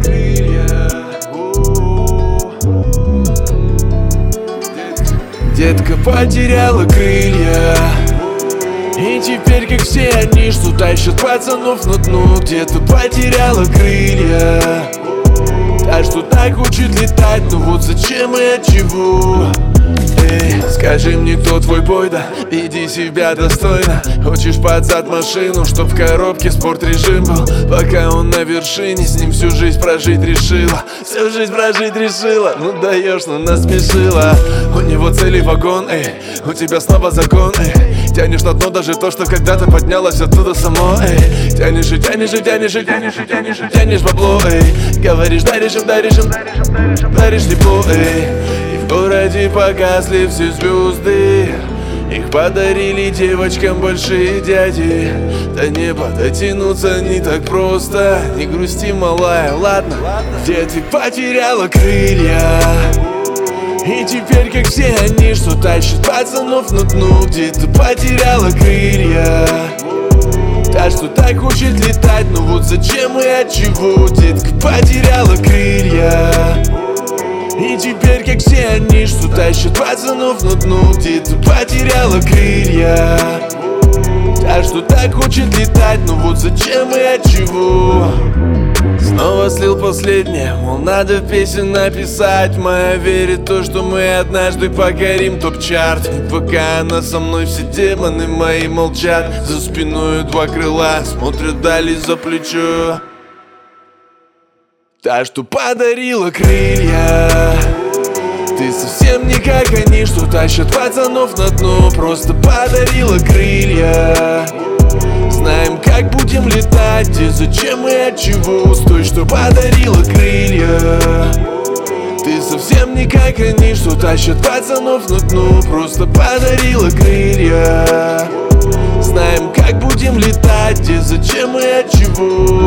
крылья. Детка потеряла крылья, и теперь, как все они, что тащат пацанов на дно. Где-то потеряла крылья, та, что так хочет летать, но вот зачем и от чего? Эй, скажи мне, кто твой бойда, веди себя достойно. Хочешь под зад машину, чтоб в коробке спортрежим был. Пока он на вершине, с ним всю жизнь прожить решила. Всю жизнь прожить решила, ну даешь, ну насмешила. У него целый вагон, эй, у тебя снова закон, эй. Тянешь на дно даже то, что когда-то поднялось оттуда само, эй. Тянешь и тянешь и тянешь и тянешь и тянешь и тянешь бабло, эй. Говоришь, даришь им, даришь им, даришь тепло, эй. В городе погасли все звезды, их подарили девочкам большие дяди. До неба дотянуться не так просто, не грусти, малая, ладно. Где ты потеряла крылья, и теперь, как все они, что тащат пацанов на дно. Где ты потеряла крылья, та, что так хочет летать, но вот зачем и от чего? Детка потеряла крылья, и теперь, как все они, что тащат пацанов на дно. Где ты потеряла крылья, та, что так хочет летать, но вот зачем и от чего? Снова слил последнее, мол, надо песен написать. Моя верит в то, что мы однажды покорим топ-чарт. И пока она со мной, все демоны мои молчат. За спиной два крыла, смотрят дали за плечо. Та, что подарила крылья, ты совсем не как они, что тащат пацанов на дно. Просто подарила крылья, знаем, как будем летать, где, зачем и от чего. Стой, что подарила крылья, ты совсем не как они, что тащат пацанов на дно. Просто подарила крылья, знаем, как будем летать, где, зачем и от чего.